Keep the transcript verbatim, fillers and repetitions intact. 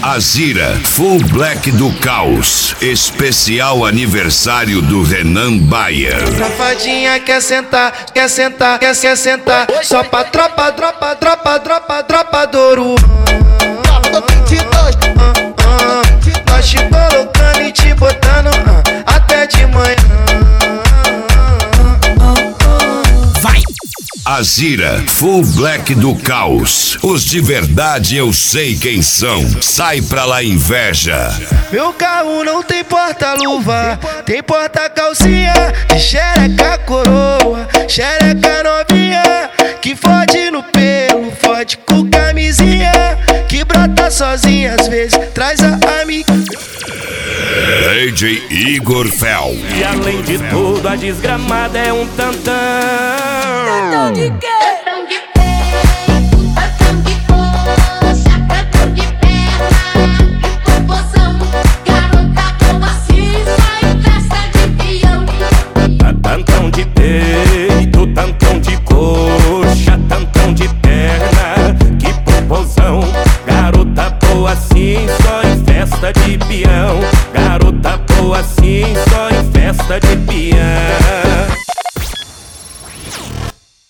Azira, Full Black do Caos, especial aniversário do Renan Bayer. Safadinha quer sentar, quer sentar, quer, quer sentar, só pra tropa, tropa, tropa, tropa, tropa Douro. Nós te colocando e te botando até de manhã. Vai! Azira, Full Black do Caos. Os de verdade eu sei quem são. Sai pra lá, inveja. Meu carro não tem porta-luva, tem porta-calcinha de xereca coroa, xereca novinha, que fode no pelo, fode com camisinha, que brota sozinha, às vezes traz a amiga. D J Igor Fel. E além de tudo, a desgramada é um tantão. Tantão de quê?